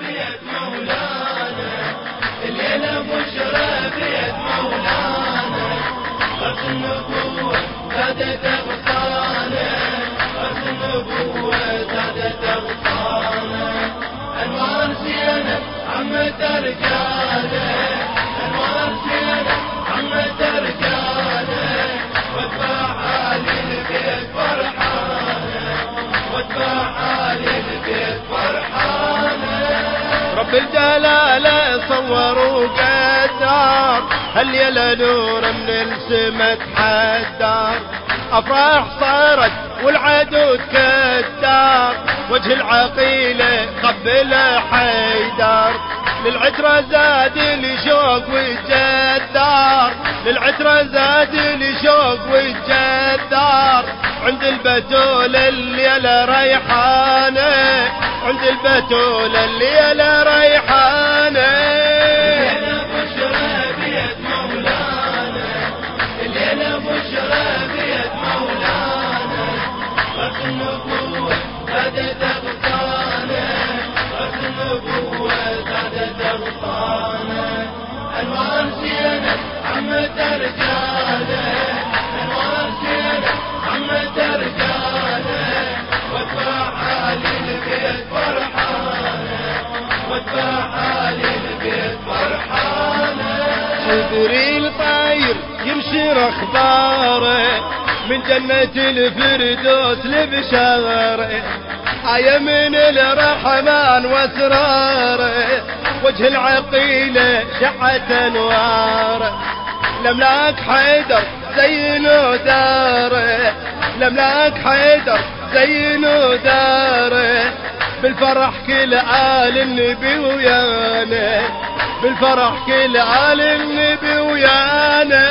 بيد مولانا، الليلة بشرى بيد مولانا، غرس النبوة زادت أغصانه، غرس النبوة زادت أغصانه، أنوار زينة عمت رجاله، أنوار زينة عمت رجاله، واتباع آل البيت فرحانه، واتباع آل البيت فرحانه. رب الجلالة صور وقدر هالليلة نور من السما تحدر، أفراح صارت والعدو تكدر، وجه العقيلة قبل حيدر، للعترة زاد الشوق وتجدر، للعترة زاد الشوق وتجدر، عند البتول الليلة ريحانة، عند البتول الليلة ريحانة. الليلة بشرى بيد مولانا، الليلة بشرى بيد مولانا، غرس النبوة زادت أغصانه، غرس النبوة زادت أغصانه، أنوار زينة عمت رجاله، أنوار زينة عمت رجاله، واتباع آل البيت فرحانه، واتباع آل البيت فرحانه. جبريل طاير ينشر اخباره من جنة الفردوس لبشاره، آية من الرحمن واسراره، وجه العقيلة شعت انواره، الاملاك حيدر زينوا داره، الاملاك حيدر زينوا داره، بالفرح كل آل النبي ويانا، بالفرح كل آل النبي ويانا.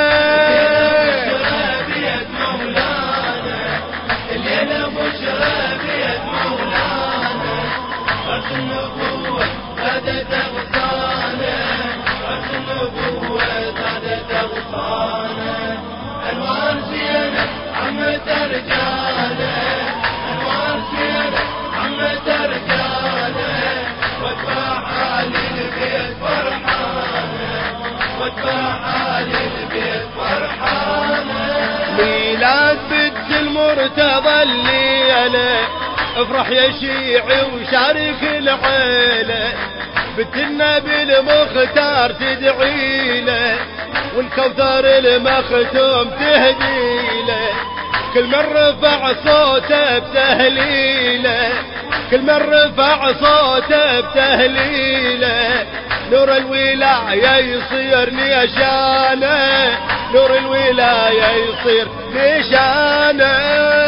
بشرى بيد مولانا، الليلة بشرى بيد مولانا، غرس النبوة زادت أغصانه، غرس النبوة زادت أغصانه، أنوار زينة عمت رجاله، أنوار زينة عمت رجاله، واتباع آل البيت فرحانه، واتباع آل البيت فرحانه. ميلاد بنت المرتضى الليلة، افرح يا شيعي وشارك العيلة، بنت النبي المختار تدعي له، والكوثر المختوم تهدي له، كل من رفع صوته بتهليله، كل من رفع صوته بتهليله، نور الولاية يصير نشانه، نور الولاية يصير نشانه.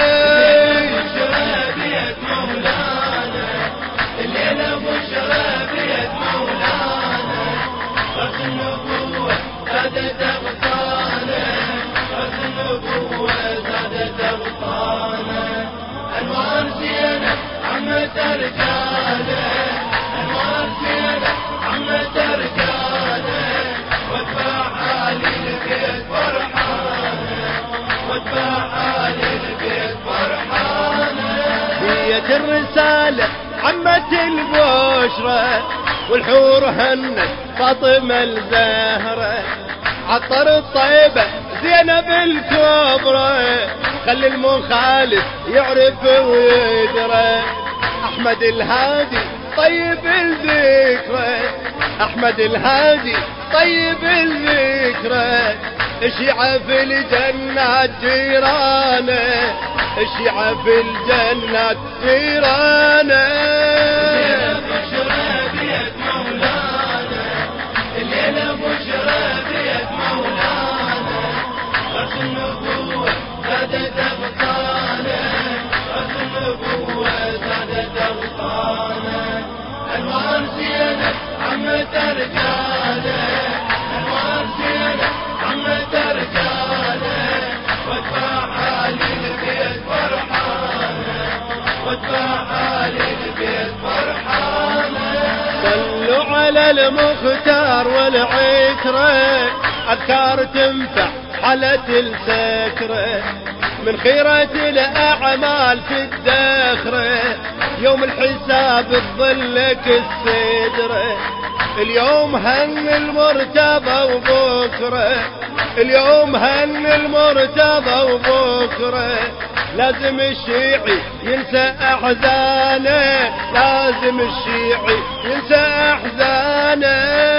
بشرى بيد مولانا، الليلة بشرى بيد مولانا، غرس النبوة زادت أغصانه، غرس النبوة زادت أغصانه، أنوار زينة عمت رجاله، أنوار زينة عمت رجاله، واتباع آل البيت فرحانه، واتباع آل البيت فرحانه. هيت الرسالة عمت البشرى، والحور هنت فاطمة الزهرة، عطر الطيبة زينب الكبرى، خلي المخالف يعرف ويدرى، أحمد الهادي طيب الذكرى، أحمد الهادي طيب الذكرى، الشيعة في الجنات جيرانه، الشيعة في الجنات جيرانه. الليلة بشرى بيد مولانا، الليلة بشرى بيد مولانا، غرس النبوة زادت أغصانه، غرس النبوة زادت أغصانه، أنوار زينة عمت رجاله، أنوار زينة عمت رجاله، واتباع آل البيت فرحانه، واتباع آل البيت فرحانه. صلوا على المختار والعترة، أذكار تنفع حالة السكرة، من خيرة الأعمال في الدخرة، يوم الحساب تظلك السدرة. اليوم هن المرتضى وبكرة، اليوم هن المرتضى وبكرة. لازم الشيعي ينسى أحزانه، لازم الشيعي ينسى أحزانه.